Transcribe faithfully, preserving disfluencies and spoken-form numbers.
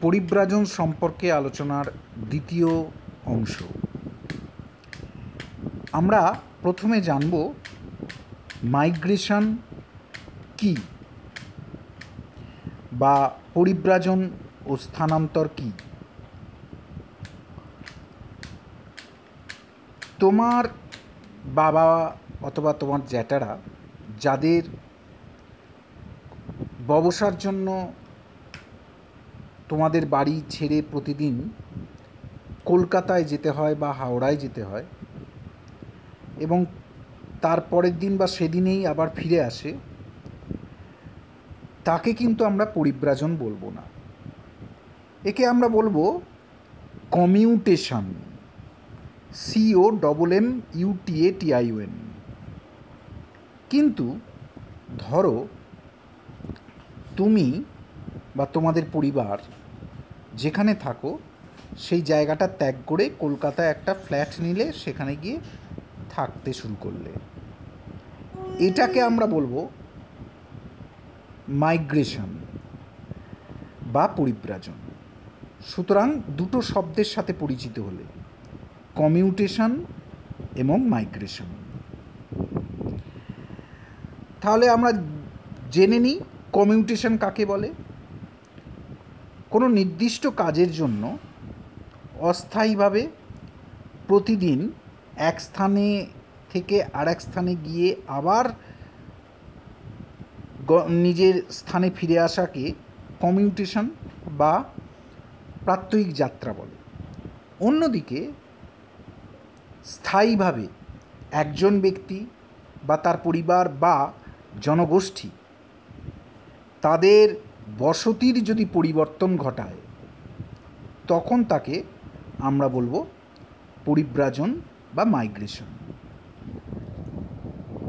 পরিব্রাজন সম্পর্কে আলোচনার দ্বিতীয় অংশ। আমরা প্রথমে জানব মাইগ্রেশন কী বা পরিব্রাজন ও স্থানান্তর কী। তোমার বাবা অথবা তোমার জ্যাঠারা যাদের ব্যবসার জন্য তোমাদের বাড়ি ছেড়ে প্রতিদিন কলকাতায় যেতে হয় বা হাওড়ায় যেতে হয় এবং তার পরের দিন বা সেদিনেই আবার ফিরে আসে, তাকে কিন্তু আমরা পরিব্রাজন বলবো না। একে আমরা বলবো commutation. C O double M U T A T I O N. কিন্তু ধরো তুমি বা তোমাদের পরিবার যেখানে থাকো সেই জায়গাটা ত্যাগ করে কলকাতায় একটা ফ্ল্যাট নিলে, সেখানে গিয়ে থাকতে শুরু করলে, এটাকে আমরা বলবো মাইগ্রেশন বা পরিব্রাজন। সুতরাং দুটো শব্দের সাথে পরিচিত হলে, কমিউটেশন এবং মাইগ্রেশন। তাহলে আমরা জেনে নিই কমিউটেশন কাকে বলে। কোনো নির্দিষ্ট কাজের জন্য অস্থায়ীভাবে প্রতিদিন এক স্থানে থেকে আরেক স্থানে গিয়ে আবার নিজের স্থানে ফিরে আসাকে কমিউটেশন বা প্রাত্যহিক যাত্রা বলে। অন্যদিকে স্থায়ীভাবে একজন ব্যক্তি বা তার পরিবার বা জনগোষ্ঠী তাদের বসতির যদি পরিবর্তন ঘটায়, তখন তাকে আমরা বলবো পরিব্রাজন বা মাইগ্রেশন।